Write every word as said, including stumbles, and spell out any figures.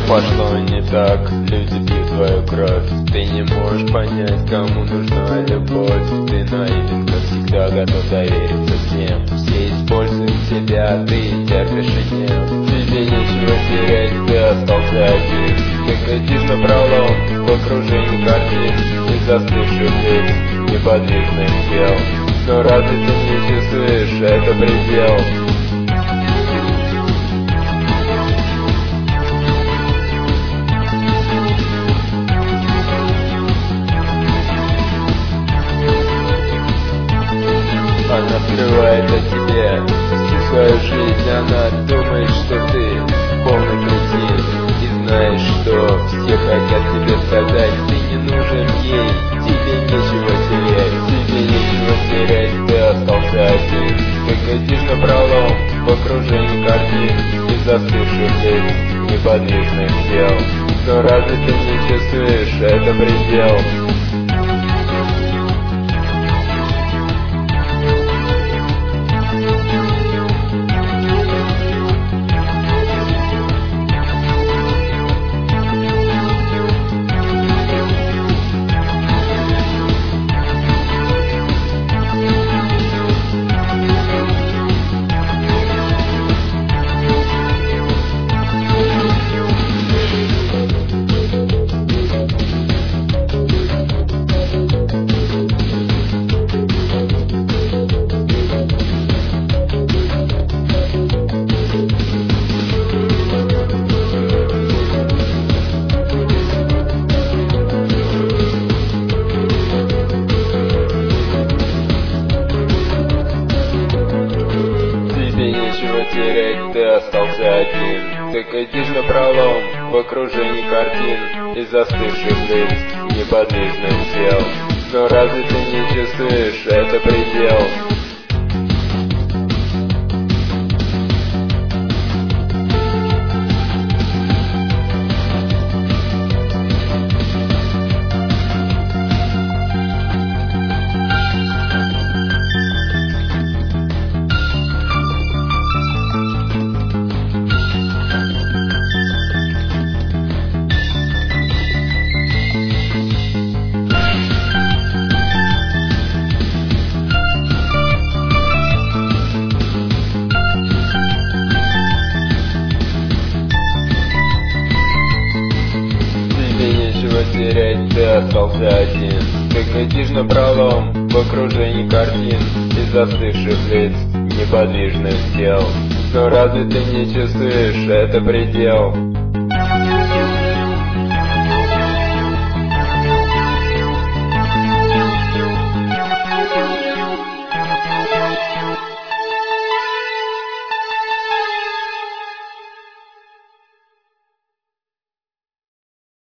пошло не так? Люди пьют твою кровь. Ты не можешь понять, кому нужна любовь. Ты наивен, как всегда, готов довериться всем. Все используют тебя, ты терпишь и нет. Тебе нечего терять, ты остался один. Ты глядишь на пролом в окружении картин и застывших лиц, неподвижных тел. Но разве ты не чувствуешь, это предел? Она скрывает о тебе всю свою жизнь. Она думает, что ты полный кретин. И знаешь, что все хотят тебе сказать: ты не нужен ей, тебе нечего терять. Тебе нечего терять, ты остался один. Ты глядишь на пролом в окружении картин и застывших лиц, неподвижных тел. Но разве ты не чувствуешь, это предел? Терять, ты остался один. Ты глядишь на пролом в окружении картин и застывших лиц, неподвижных тел. Но разве ты не чувствуешь, это предел? Терять, ты остался один. Ты глядишь на пролом в окружении картин и застывших лиц, неподвижных тел. Но разве ты не чувствуешь, это предел?